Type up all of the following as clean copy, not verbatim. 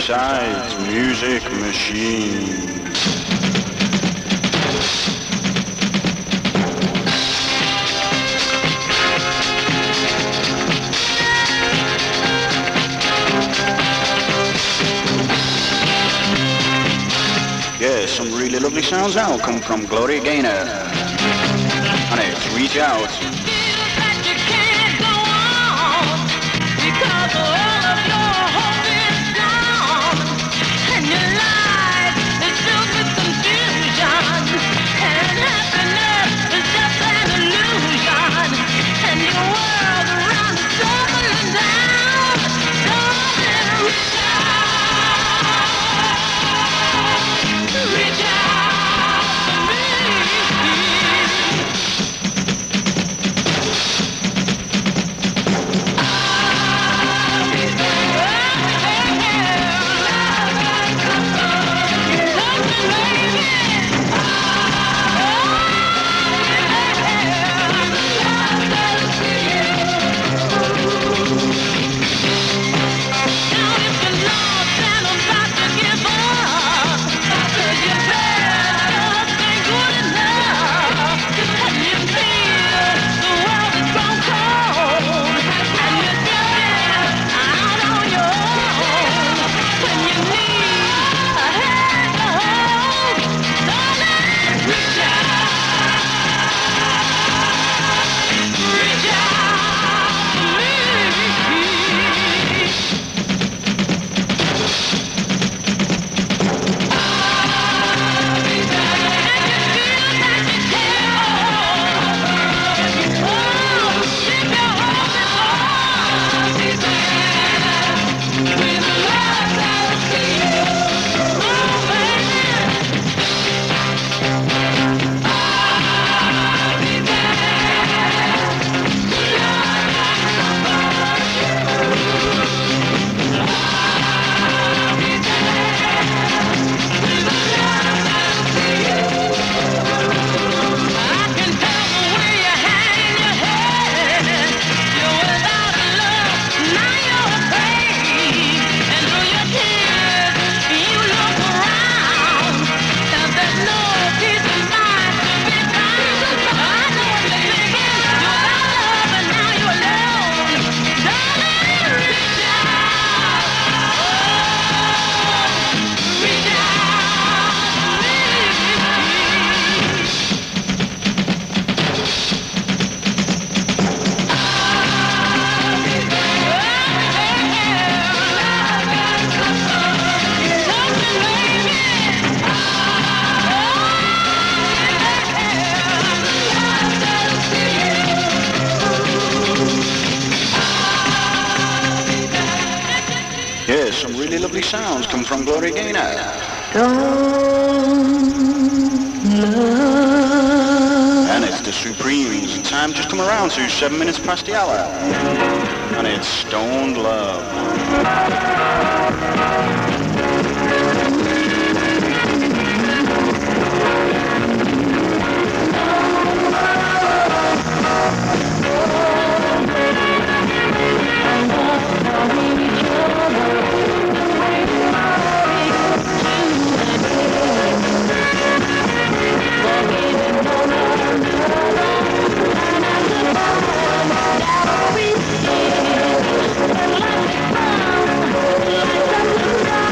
B-Sides Music Machine. Yes, some really lovely sounds now come from Gloria Gaynor. And it's Reach Out. Yes, some really lovely sounds come from Gloria Gaynor. And it's the Supremes. Time just come around to 7 minutes past the hour. And it's Stoned Love. Like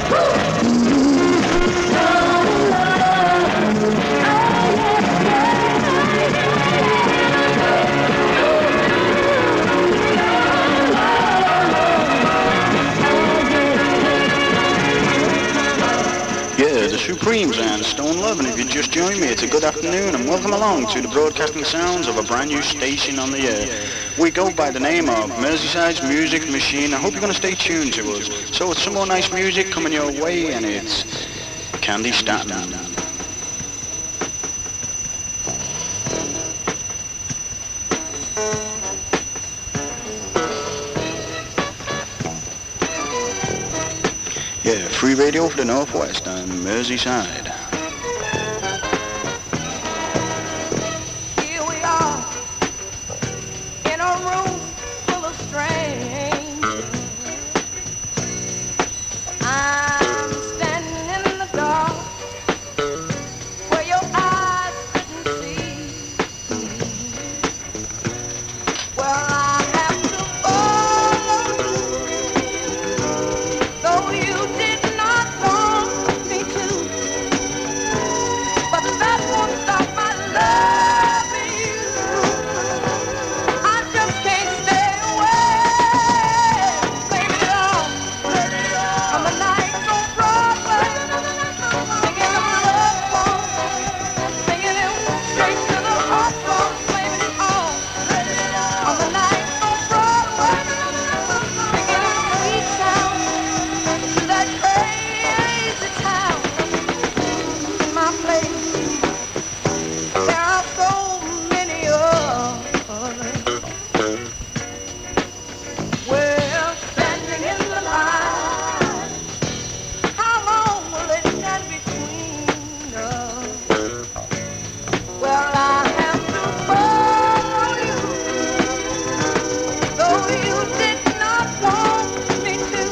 Supremes and Stone Love, and if you just joined me, it's a good afternoon and welcome along to the broadcasting sounds of a brand new station on the air. We go by the name of Merseyside's Music Machine. I hope you're going to stay tuned to us. So it's some more nice music coming your way, and it's Candy Staten. Yeah, free radio for the Northwest and Merseyside. Here we are in a room full of strangers. I'm standing in the dark where your eyes couldn't see. Well, I have to follow you, though you did not want me to. But that won't stop my loving you. I just can't stay away. Blame it all on the nights on Broadway, singing them love songs, singing them straight to the heart songs. Blame it all on the nights on Broadway, singing them sweet sounds to that crazy town. In my place, there are so many others. We're standing in the line. How long will it stand between us? Well, I have to follow you, though you did not want me to.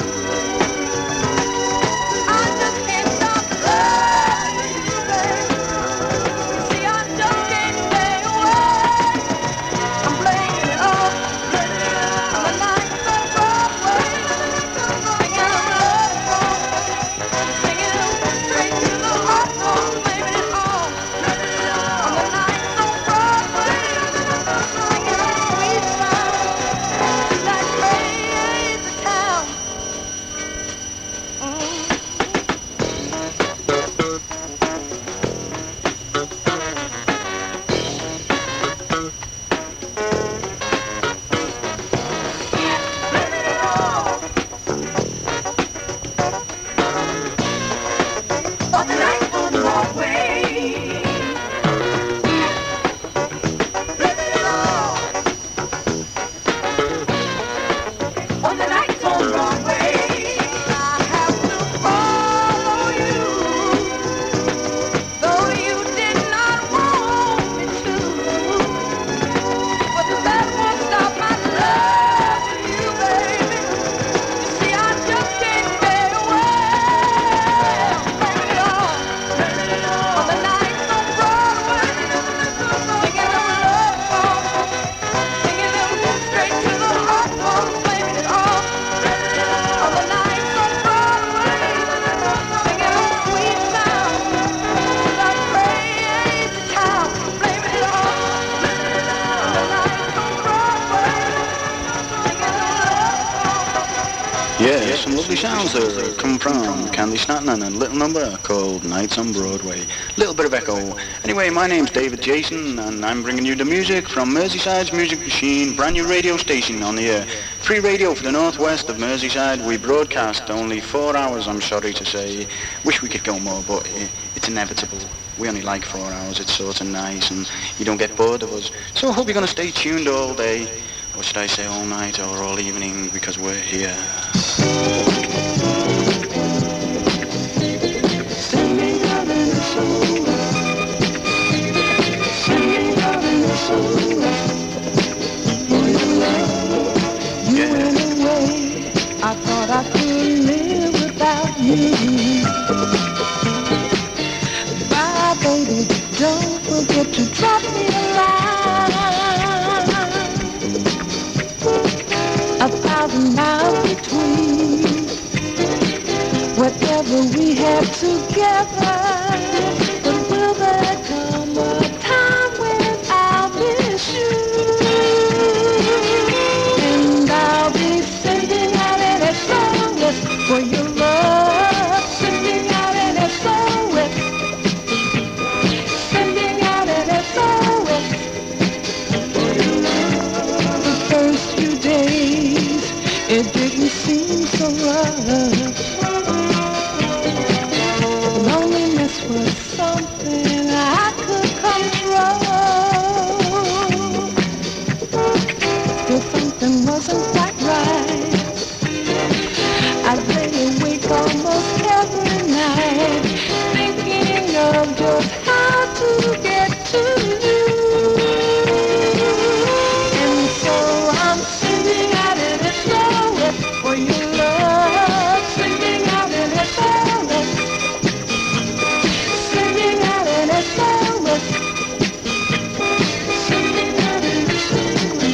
I just can't stop loving you, baby. See, I just can't stay away. I'm blaming it all on the nights on Broadway, singing them love songs, singing them straight to the heart songs. Blaming it all on the nights on Broadway, singing them sweet sounds to that crazy town. On the nights on Broadway, blame it all on the nights on Broadway. I have to follow you, though you did not want me to. But that won't stop my loving you, baby. You see, I just can't stay away. Blame it all on the nights on Broadway, singing them love songs, singing them straight to the heart songs. Blame it all on the nights on Broadway, singing them sweet sounds to that crazy town. Blame it all on the nights on Broadway, singing them love songs. Yeah, some lovely sounds there come from Candy Staten and a little number called Nights on Broadway. Little bit of echo. Anyway, my name's David Jason and I'm bringing you the music from Merseyside's Music Machine, brand new radio station on the air. Free radio for the northwest of Merseyside. We broadcast only 4 hours, I'm sorry to say. Wish we could go more, but it's inevitable. We only like 4 hours. It's sort of nice and you don't get bored of us. So I hope you're going to stay tuned all day, or should I say all night or all evening, because we're here. I thought I could live without you. Bye, baby, don't forget to drop me a line. 1,000 miles between wherever what we had together. But will there come a time when I'll miss you? And I'll be sending out an SOS for your love, sending out an SOS, sending out an SOS for your love. The first few days, it didn't seem so rough. Loneliness was something I could control. Still something wasn't quite right. I'd lay awake almost every night, thinking of just how to get to you. And so I'm sending out an SOS for your love, sending out an SOS, sending out an SOS, sending out an SOS.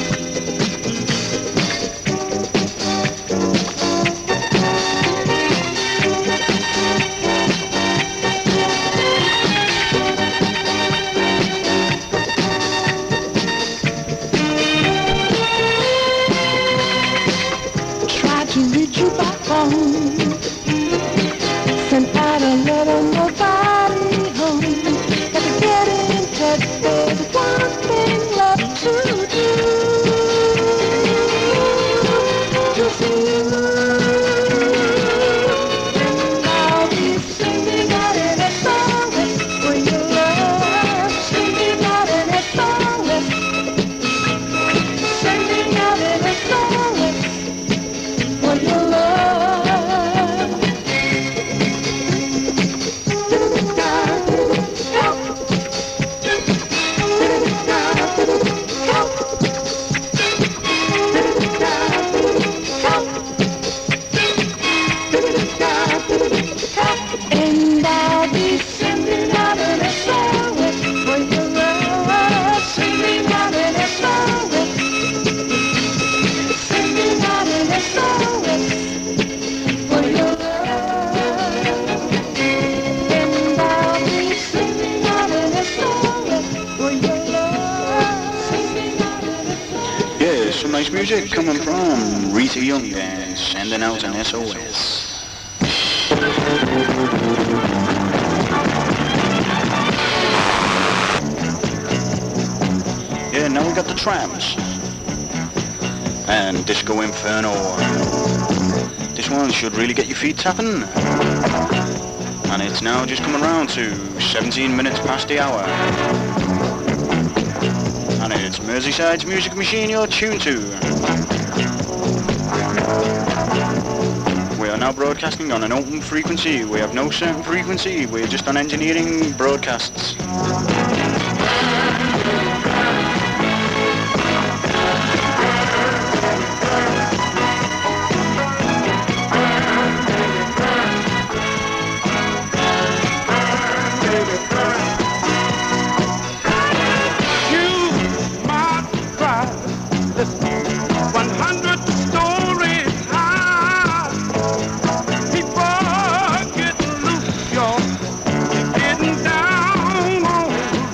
Tried to reach you by phone, sent out a letter, nobody home. Got to get in touch, there's one thing left to do. To see you, and I'll be sending out an SOS for your love, sending out an SOS, sending out an SOS for your love. And I'll be sending out an SOS for your love, sending out an SOS, sending out an SOS for your love. And I'll be sending out an SOS for your love, sending out an SOS. Yeah, some nice music coming from Rita Young and sending out an SOS. Yeah, now we got the Tramps and Disco Inferno. This one should really get your feet tapping. And it's now just coming around to 17 minutes past the hour. And it's Merseyside's Music Machine you're tuned to. We are now broadcasting on an open frequency. We have no certain frequency. We're just on engineering broadcasts. Getting down on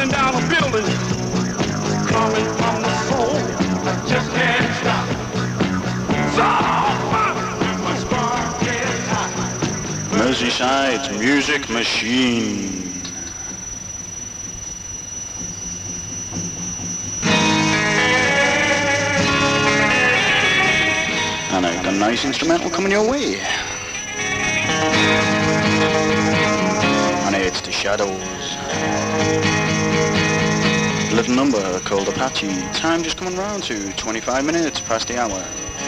burning down a building, coming from the soul. I just can't stop. So my spark is hot. Merseyside's Music Machine. And I've got a nice instrumental coming your way. And it's The Shadows. Little number called Apache. Time just coming round to 25 minutes past the hour.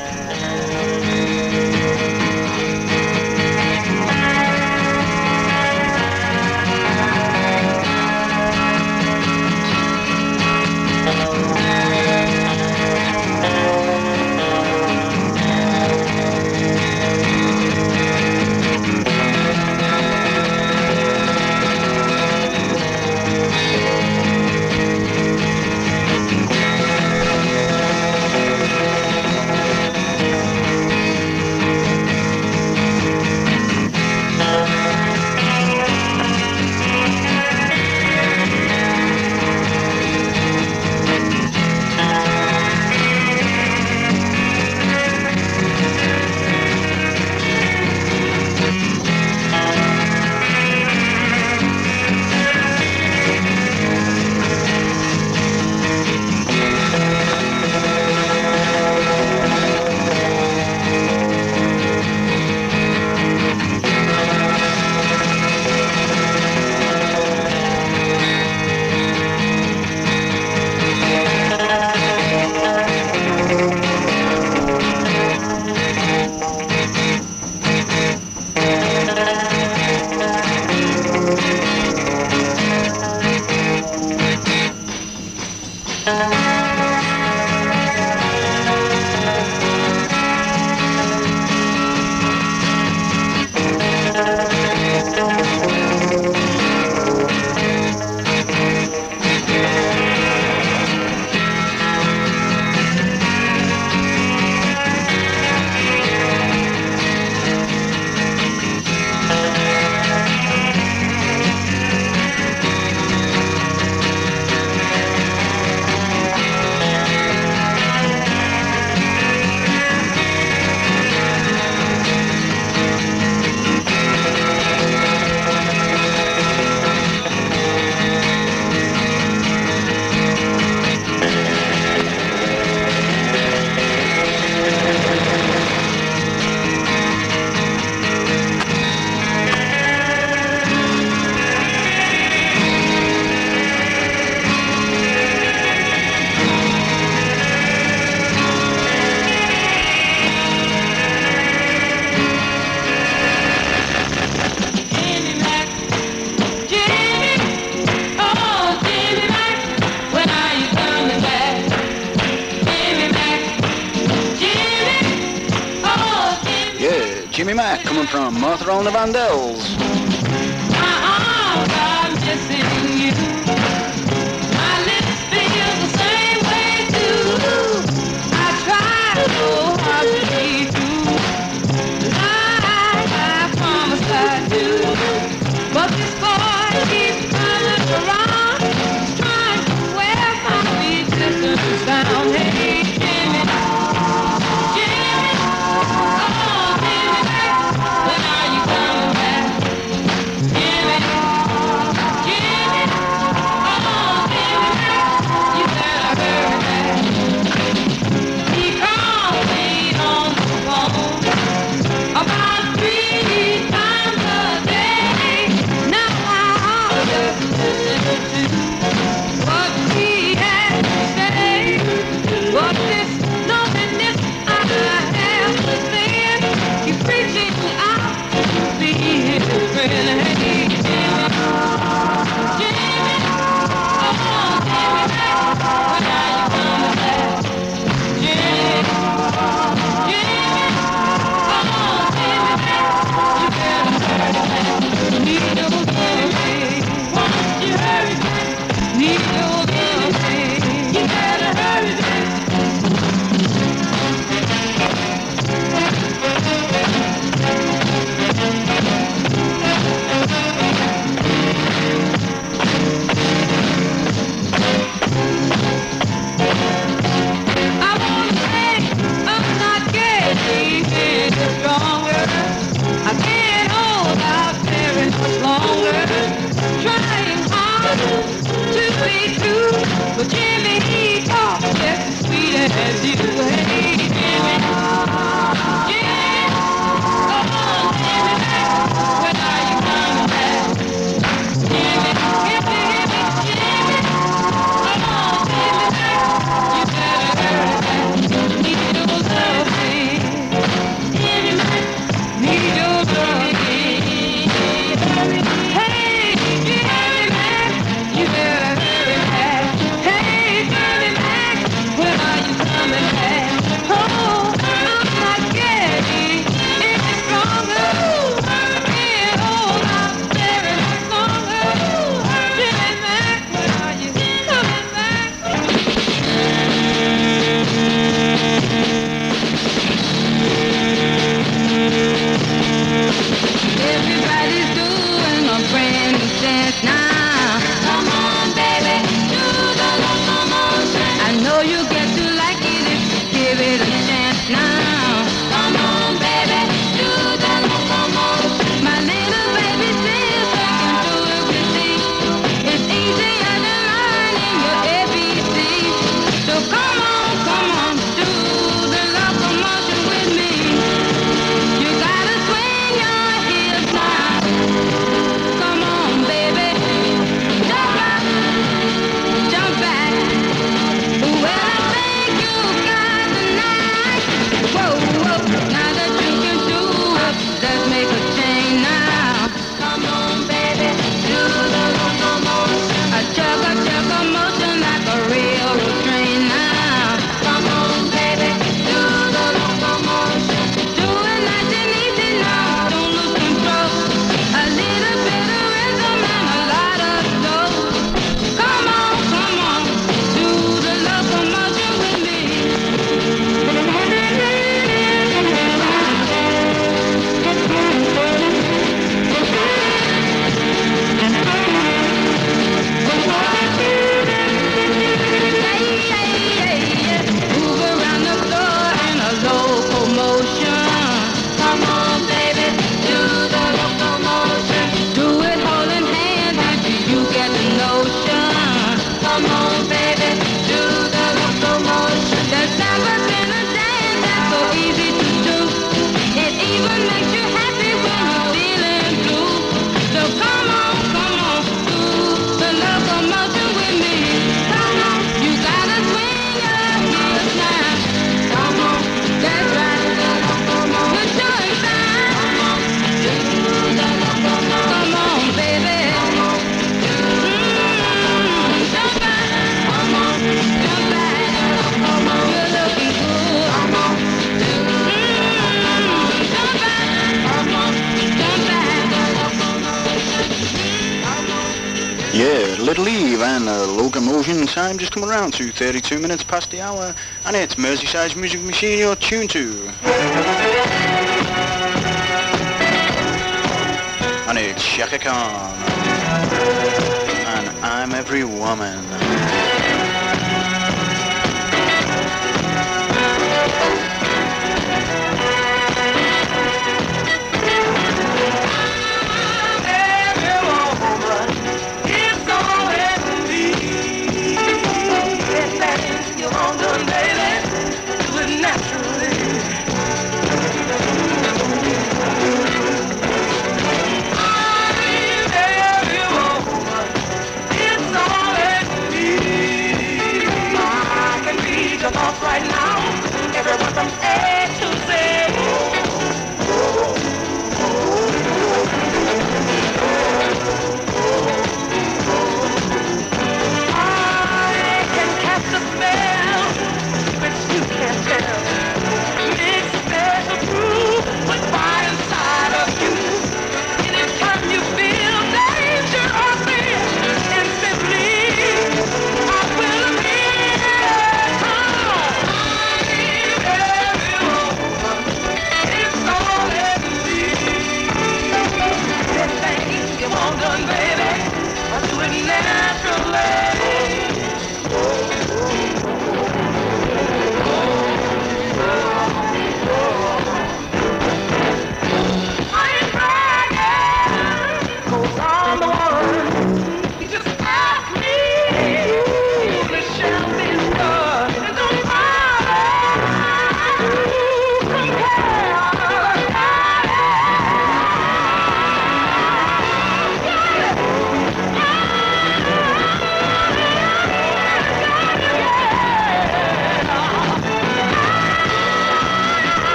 Jimmy Mack coming from Martha and the Vandells. My arms are missing you. My lips feel the same way too. I try so hard to be true. I promise I do. But this boy keeps coming around, trying to wear my feet distance down. Hey, Jimmy, Jimmy, oh, Jimmy, when are you coming back? Jimmy, Jimmy, Little Eve, and Locomotion time just coming around to 32 minutes past the hour, and it's Merseyside's Music Machine you're tuned to. And it's Shaka Khan, and I'm Every Woman. It's all that you need.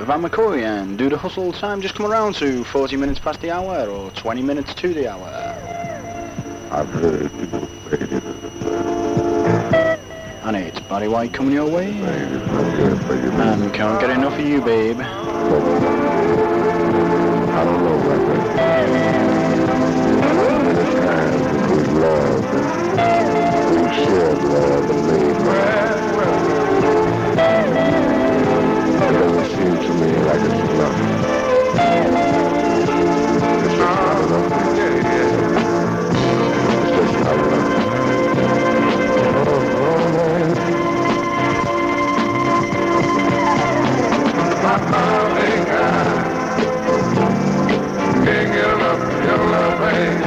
Van McCoy, and do the hustle time just come around to 40 minutes past the hour or 20 minutes to the hour. I've heard you go crazy. And it's Barry White coming your way, Crazy. and can't get enough of you, babe. I don't know about that. There's times that we love and we shared love and made love. It doesn't seem to me like it's enough. It's just not enough. It's just not enough. My darling, I can't get enough of your love, babe.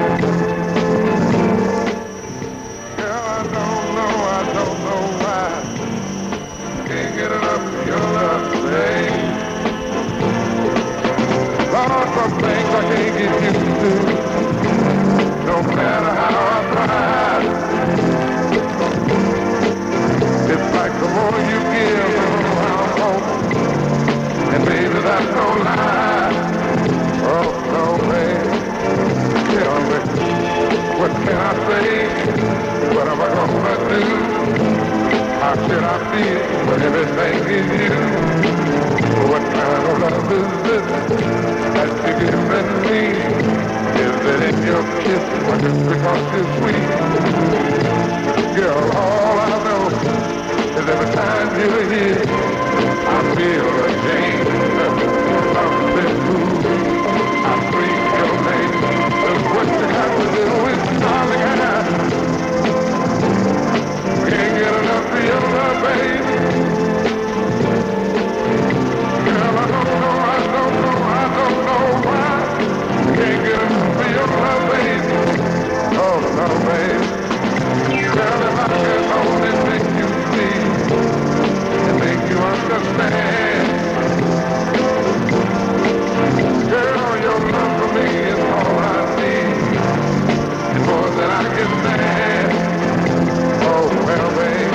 Girl, I don't know why. Can't get enough of your love, babe. Lord, some things I can't get used to. No matter how I try. It's like the more you give, the more I'll hope. And baby, that's no lie. Oh, no, baby. Tell me, what can I say? What am I gonna do? How should I feel when everything is you? What kind of love is this that you're giving me? Is it in your kiss or just because you're sweet? Girl, all I know is every time you're here, I feel a change, something moves. I scream your name. That's what you have to do is darling, can't get enough of your love, baby. Girl, I don't know why. Can't get enough of your love, baby. Oh, no, baby. Girl, if I can only make you see and make you understand. Girl, your love for me is all I need. It's more than I can stand. Oh, well, babe,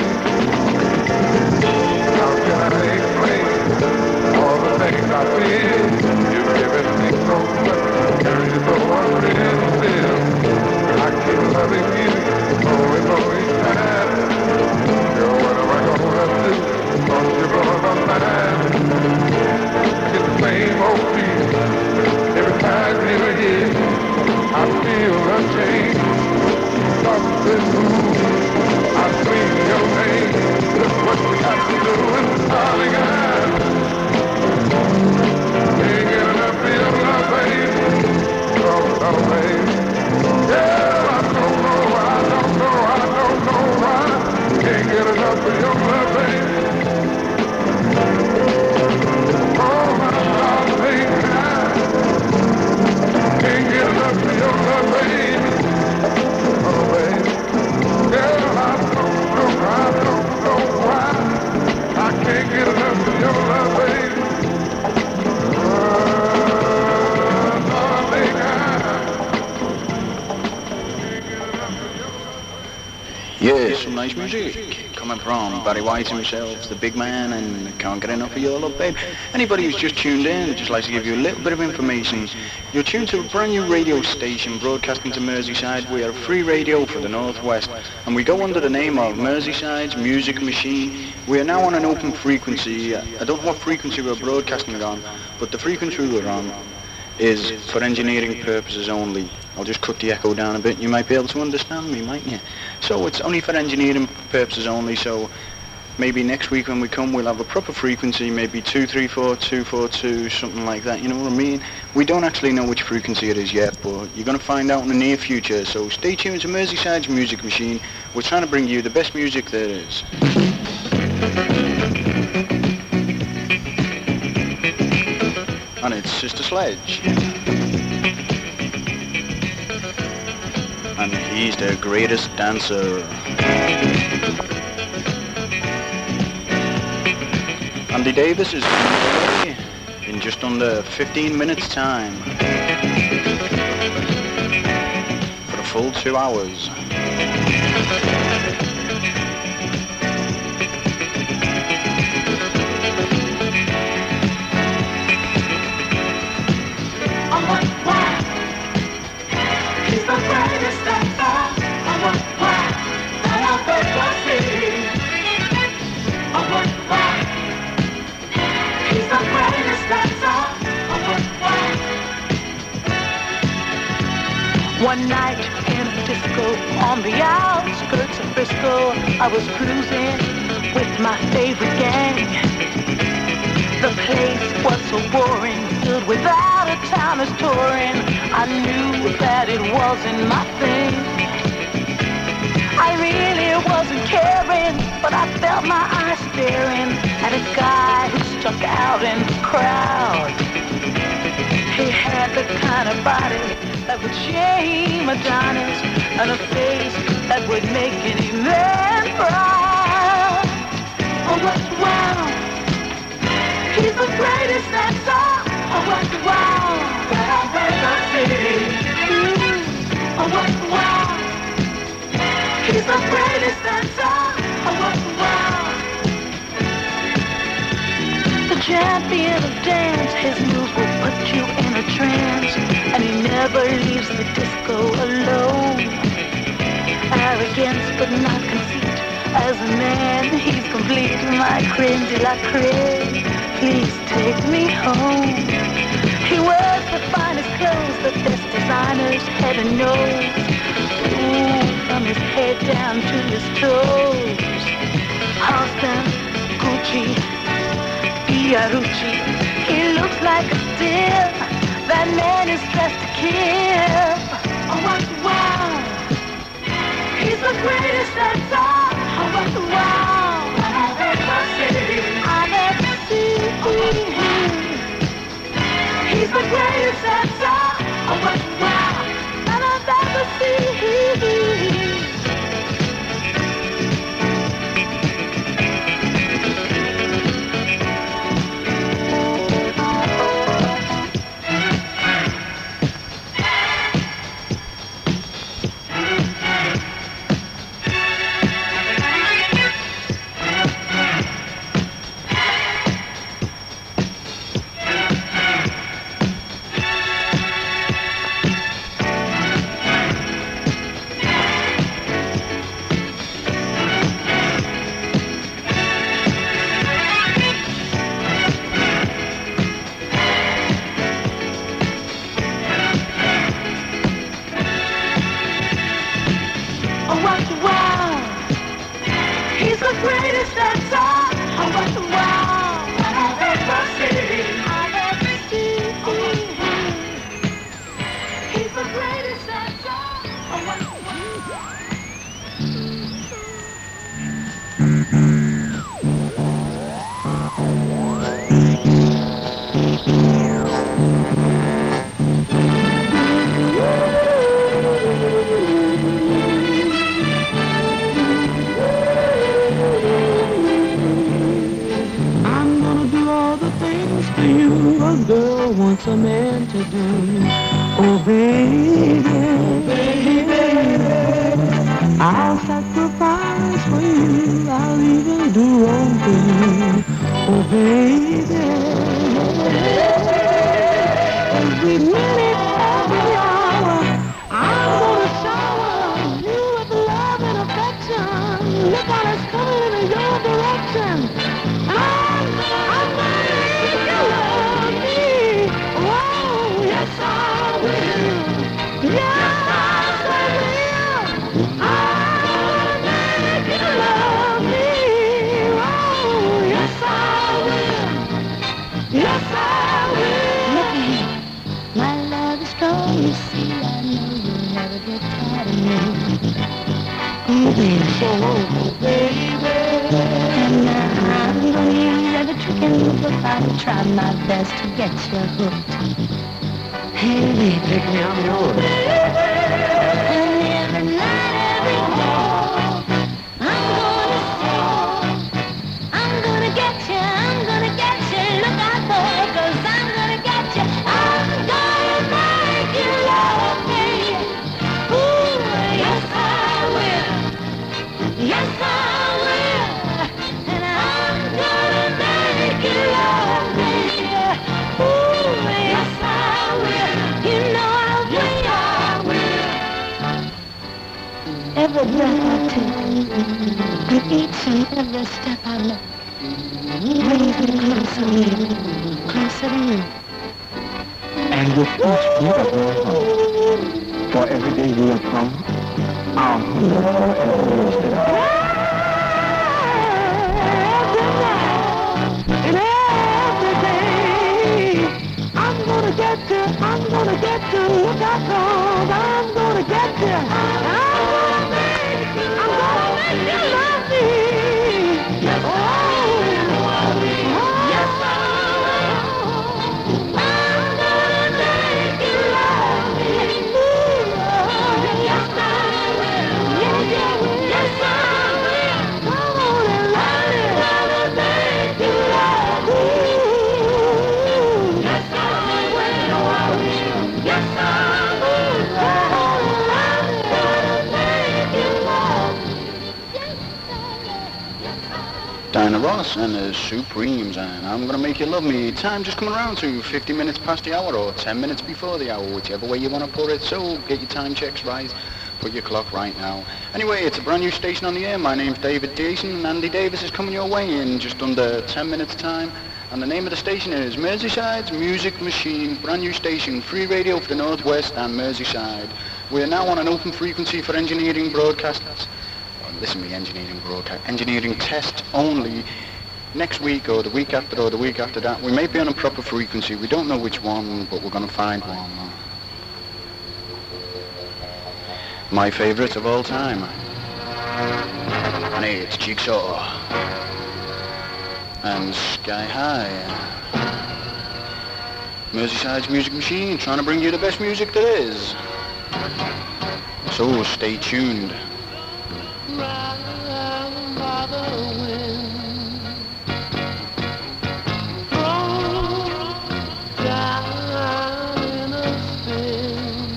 how can I explain all the things I feel? You've given me so much, girl, you're so unreal still. I keep loving you, only for each time. Girl, what am I gonna do? Don't you blow my mind? It's the same old feeling. Every time you're here, I feel a change. Something moves. I scream your name. That's what we have to do. And darling, I can't get enough of your love, baby. Oh, no, baby. Yeah, I don't know why. Can't get enough of your love, baby. Oh, my darling, I can't get enough of your love, baby. Oh, baby. Girl, I don't know why. I can't get enough of your love, baby. Darling, I can't get enough of your love. Yeah, some nice music coming from Barry White himself, the big man, and can't get enough of your love, babe. Anybody who's just tuned in, I'd just like to give you a little bit of information. You're tuned to a brand new radio station broadcasting to Merseyside. We are a free radio for the Northwest, and we go under the name of Merseyside's Music Machine. We are now on an open frequency. I don't know what frequency we're broadcasting it on, but the frequency we're on is for engineering purposes only. I'll just cut the echo down a bit. You might be able to understand me, mightn't you? So it's only for engineering purposes only. So maybe next week when we come, we'll have a proper frequency, maybe 234, 242, something like that. You know what I mean? We don't actually know which frequency it is yet, but you're going to find out in the near future. So stay tuned to Merseyside's Music Machine. We're trying to bring you the best music there is. And it's Sister Sledge. And he's the greatest dancer. Andy Davis is away in just under 15 minutes time for a full 2 hours. I was cruising with my favorite gang. The place was so boring, filled with out-of-towners touring. I knew that it wasn't my thing. I really wasn't caring, but I felt my eyes staring at a guy who stuck out in the crowd. He had the kind of body that would shame Adonis, and a face that would make any man proud. Oh, what wow! He's the greatest dancer. Oh, what wow! That I've ever seen. Oh, what wow! He's the greatest dancer. Oh, what wow! The champion of dance, his moves will put you in a trance, and he never leaves the disco alone. Arrogance but not conceit, as a man he's complete. My creme de la creme, please take me home. He wears the finest clothes, the best designers, heaven knows. Ooh, from his head down to his toes. Halston, Gucci, Fiorucci, he looks like a steal. That man is dressed to kill. Oh, what wow! He's the greatest dancer. Oh, what wow! I've ever seen. I've ever seen. He's the greatest dancer. Oh, what wow! That I've ever seen. A man to do. Oh baby, baby, I'll sacrifice for you. I'll even do wrong. Oh baby, every minute, every hour, I'm gonna shower you with love and affection. Look how it's coming in your direction. I'm gonna make you love me. Oh, yes I will. Yes I will. I'll make you love me. Oh, yes I will. Yes I will. Look at me. My love is strong, you see. I know you'll never get tired of me. Oh, baby. Oh, baby. And I'm gonna use every trick and move if I try my best to get you hooked. Hey, baby. Take me, I'm yours. And every night, every day, I'm gonna sing. I'm gonna get you, I'm gonna get you. Look out, boy, 'cause I'm gonna get you. I'm gonna make you love me. Ooh, yes I will. Yes I will. And I'm gonna make you love me. Ooh, yes I will. You know I will. Yes I will. Every breath I take, and each and every step I make, brings me closer to you, closer to you. And with each beat of my heart, for every day you have come, I'll more and more step. Diana Ross and the Supremes, and I'm gonna make you love me. Time just coming around to 50 minutes past the hour or 10 minutes before the hour, whichever way you want to put it. So get your time checks right. Put your clock right now. Anyway, it's a brand new station on the air. My name's David Jason, and Andy Davis is coming your way in just under 10 minutes time. And the name of the station is Merseyside's Music Machine. Brand new station, free radio for the Northwest and Merseyside. We're now on an open frequency for engineering broadcasts. Listen to me, engineering test only. Next week or the week after or the week after that, we may be on a proper frequency. We don't know which one, but we're going to find one. My favorite of all time. And it's Jigsaw. And Sky High. Merseyside's Music Machine, trying to bring you the best music there is. So stay tuned. Round by the wind, thrown down in a spin.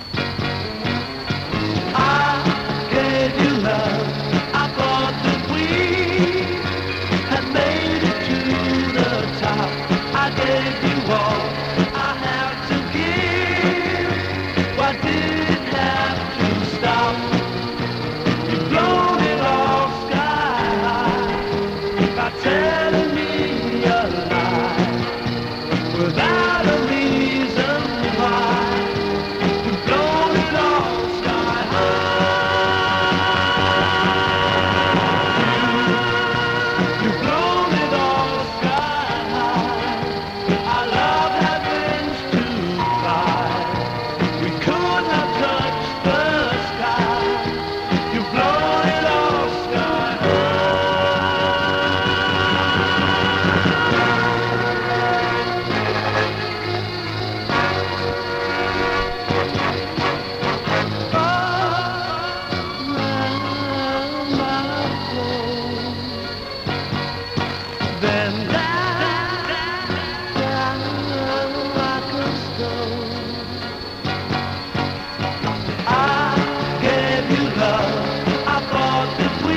I gave you love. I thought that we had made it to the top. I gave you all I had to give. Why did it have to stop? Blown it all sky high by telling me a lie without a reason why. You've blown it all sky high. You've blown it all sky high. Our love had wings to fly. We could have touched the sky. You've blown it all sky round my throne, then down like a stone. I gave you love. I thought that we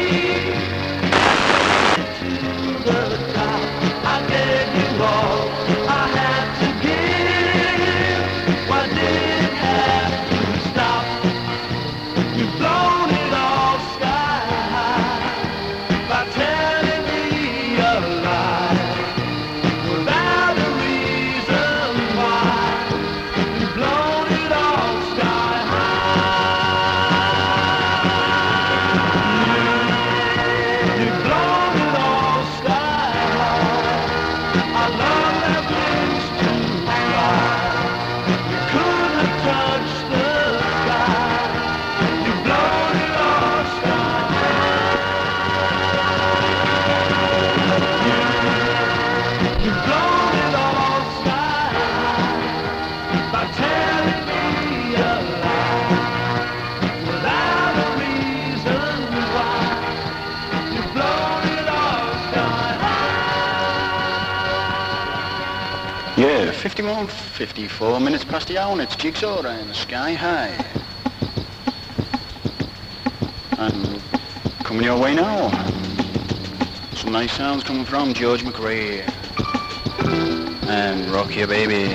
to the top. I gave you all I had to give. Why did it have to stop? You've blown it all sky high by telling me a lie without a reason why. You've blown it all sky high. You've blown it all sky high. Our love had wings to fly. We could have touched the sky. You've blown it all sky high. You've blown it all sky high by telling me a lie without a reason why. You've blown it all sky high. Yeah, 54 minutes past the hour, and it's Jigsaw and Sky High. And coming your way now, some nice sounds coming from George McRae and Rock Your Baby.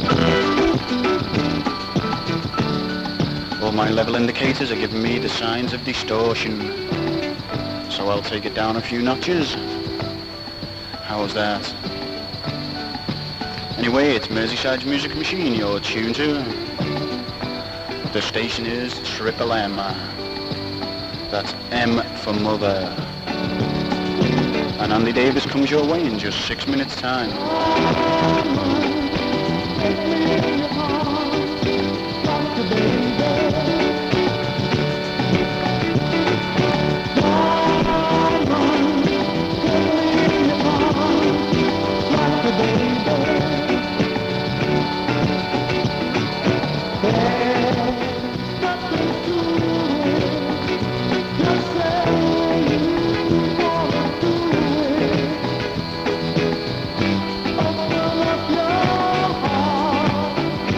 All my level indicators are giving me the signs of distortion, so I'll take it down a few notches. How's that? Anyway, it's Merseyside's Music Machine you're tuned to. The station is Triple M. That's M for Mother. And Andy Davis comes your way in just 6 minutes time. Open up your heart.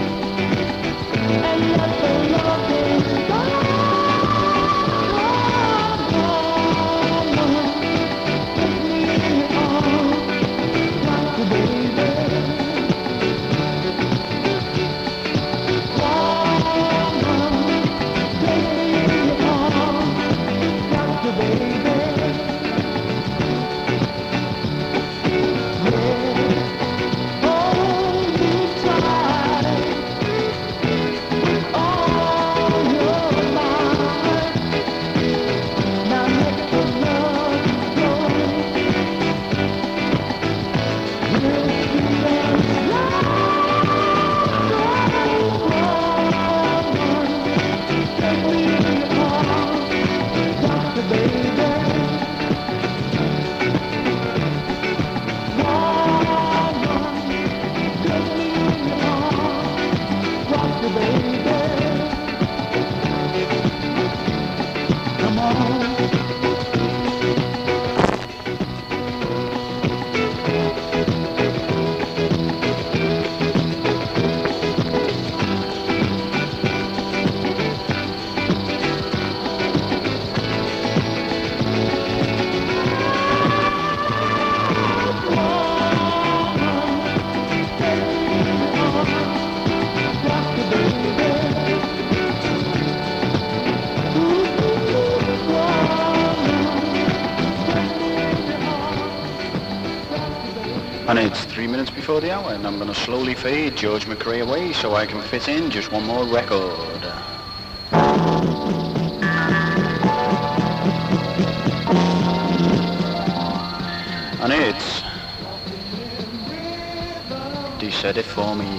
And it's 3 minutes before the hour, and I'm going to slowly fade George McRae away so I can fit in just one more record. And it's They Said It For Me.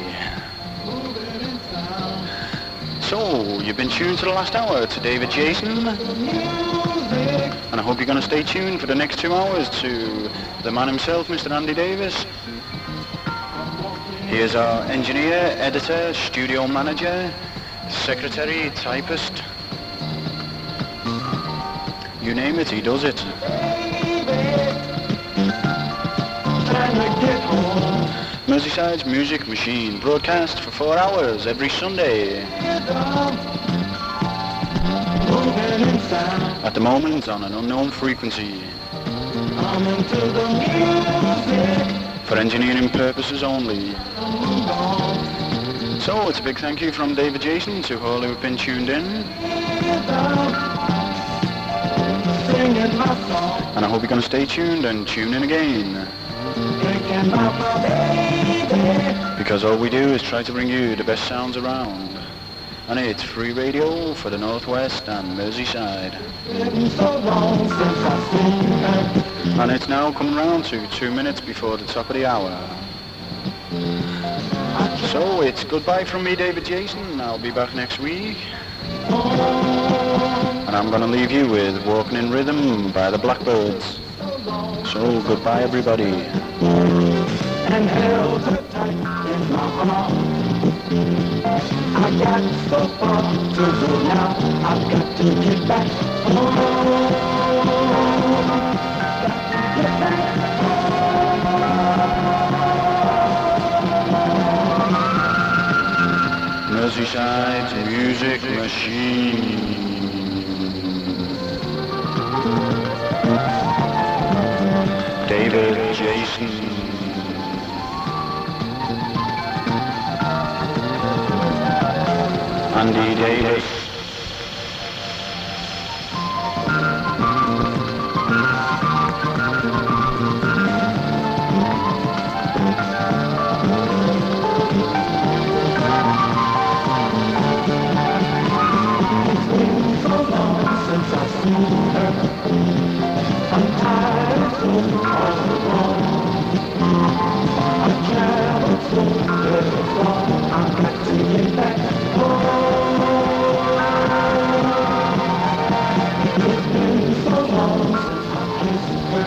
So, you've been tuned to the last hour to David Jason, and I hope you're going to stay tuned for the next 2 hours to the man himself, Mr. Andy Davis. He is our engineer, editor, studio manager, secretary, typist. You name it, he does it. Merseyside's Music Machine, broadcast for 4 hours every Sunday. At the moment on an unknown frequency. For engineering purposes only. So it's a big thank you from David Jason to all who have been tuned in. And I hope you're going to stay tuned and tune in again. Because all we do is try to bring you the best sounds around. And it's free radio for the Northwest and Merseyside. And it's now coming round to 2 minutes before the top of the hour. So it's goodbye from me, David Jason. I'll be back next week. And I'm going to leave you with Walking in Rhythm by the Blackbirds. So goodbye, everybody. And held her tight in my arms. I got so far to go now. I've got to get back home. Got to get back home. Merseyside's Music Machine. David Jason. Andy Davis. It's been so long since I've seen her. I'm tired of going all alone. I've traveled so very far. I've got to get back home. It's been so long since I've kissed her.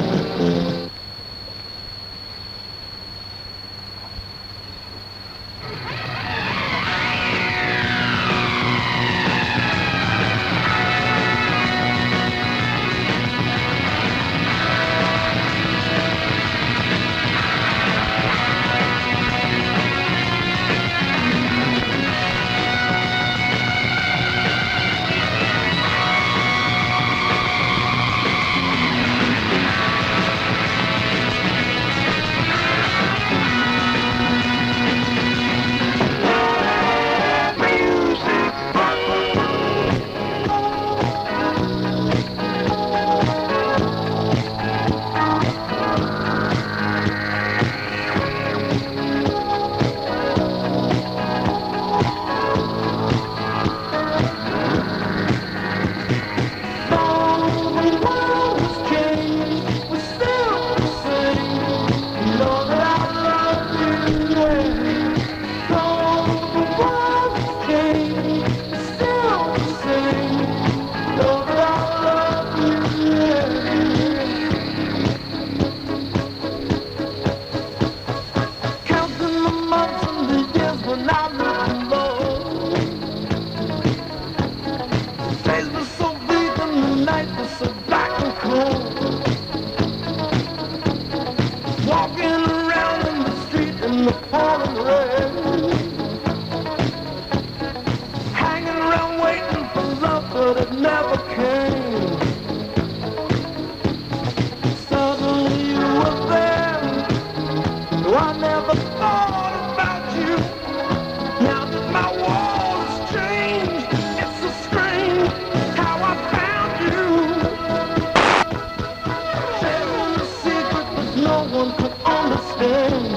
No one could understand. understand.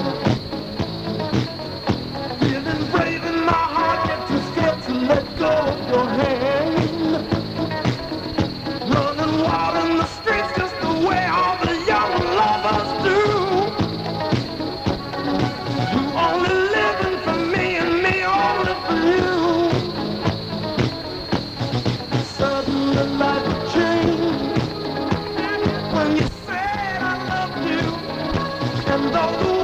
Feeling brave in my heart, yet too scared to let go of your hand. Running wild in the streets just the way all the young lovers do. You only living for me and me only for you. Suddenly life changed when you said I love you, and though the